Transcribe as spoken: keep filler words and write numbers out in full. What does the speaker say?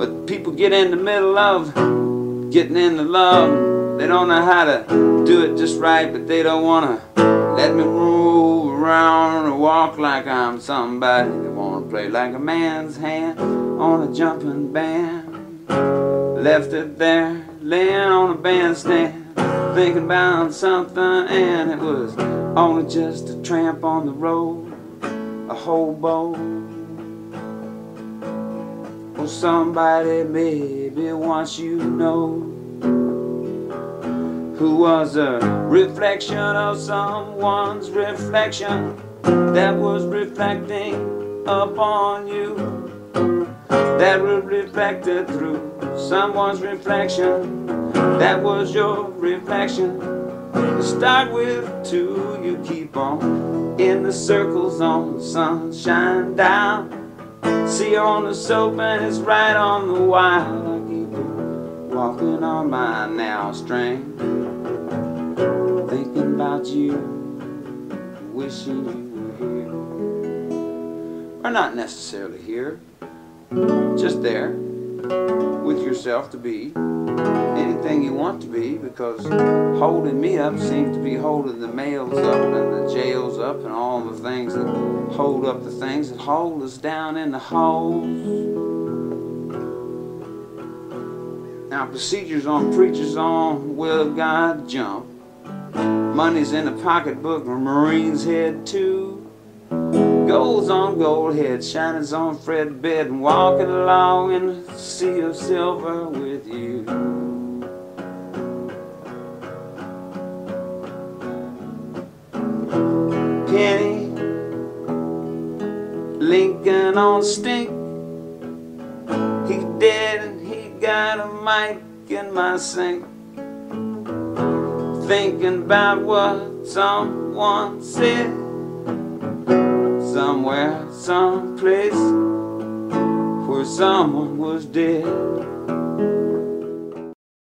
But people get in the middle of getting into love. They don't know how to do it just right, but they don't want to let me move around or walk like I'm somebody. They want to play like a man's hand on a jumping band. Left it there, laying on a bandstand, thinking about something, and it was only just a tramp on the road, a hobo. Or somebody maybe wants you to know, who was a reflection of someone's reflection that was reflecting upon you, that was reflected through someone's reflection that was your reflection. You start with two, you keep on in the circles on the sunshine down. See on the soap and it's right on the wire. I keep walking on my now string, thinking about you, wishing you were here. Or not necessarily here, just there with yourself to be anything you want to be, because holding me up seems to be holding the mails up and the jails up and all the things that hold up the things that hold us down in the holes. Now procedures on, preachers on, will God jump? Money's in the pocketbook, a Marine's head too. Gold's on gold head, shining's on Fred bed, and walking along in a sea of silver with you. Penny, Lincoln on stink. He's dead and he got a mic in my sink, thinking about what someone said somewhere, someplace where someone was dead.